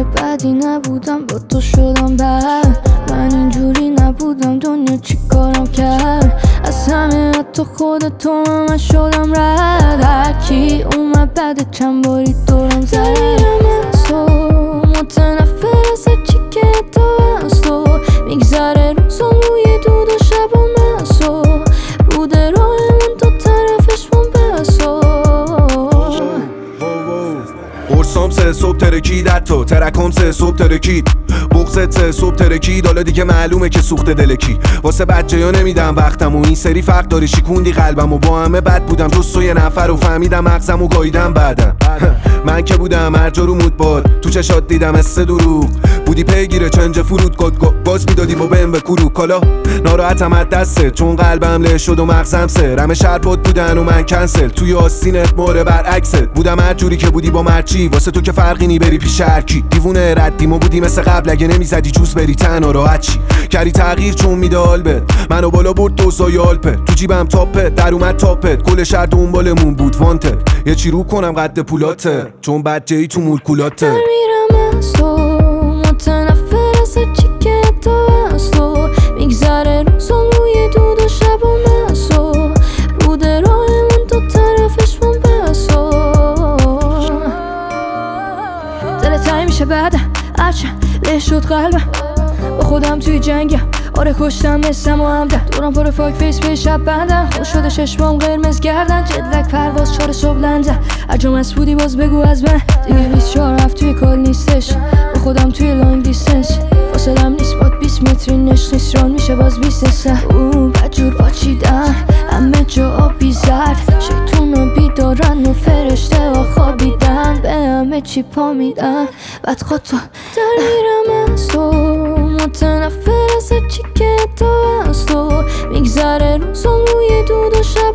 بدی نبودم، با تو شدم بد. من اینجوری نبودم، دنیا چی کارم کرد؟ از همه حتی خودتو من شدم رد. هرکی اومد بعد چند باری دورم زد. دمیرم از تو، متنفر از هرچی که تو از تو. میگذره روزم روی دود و شبم از تو. بوده راهمون تو طرفش من بسو. قرصام 3 صبح ترکید، حتی ترکام 3 صبح ترکید. بغضت 3 صبح ترکید، حالا دیگه معلومه که سوخته دلکی. واسه بچه ها نمیدم وقتم و این سری فرق داری شیکوندی قلبم. و با همه بد بودم جز تو یه نفر و فهمیدم مغزم و گاییدم بعدم. من که بودم هر جا رو مود باد، تو چشات دیدم استه دروغ. بودی پیگیره چنج فرود باز میدادی با بهم به کروک. حالا ناراحتم از دسته چون قلبم له شد و مغزم سه. رمه شربات بودن و من کنسل، توی آستینت ماره برعکست. بودم هر جوری که بودی با مرچی، واسه تو که فرقی نی بری پیش هرکی. دیوونه ردیم و بودی مثل قبل، اگه نمیزدی جوز بری تنها راحت چی. کردی تغییر چون میده آلبت، منو بالا برد دوزای آلپت. تو جیبم تاپت در اومد تاپت، کل شهر دنبالمون بود وانتد. یه چی رو کنم قد پولاته چون بچه‌ای تو مولکولاته. میرم از تو، متنفر از هرچی که تو از تو. میگذره روزم روی دود و شبم از تو. بوده راهمون تو طرفش من بسو. دل تنگ میشه بعد هرچه له شد قلبم. با خودم توی جنگم، آره کشتم مثلم و همدن. دورم پر فاک فیس به شب بندن، خوش شده چشمام قرمز گردن. جدلک پرواز 4 صبح لندن. هرجا از بودی باز بگو از من. دیگه 24 هفت توی کال نیستش، با خودم توی لانگ دیستنس. فاصلم نیست باد 20 متری نشت ران میشه باز 20 سن. بدجور باچیدن همه جا آبی زرد. شیطونا بیدارن و فرشته ها خوابیدن. به همه چی پا میدن بعد خودتو در میرم از تو. متنفر از هرچی که تو از تو. میگذره روزم روی دود و شب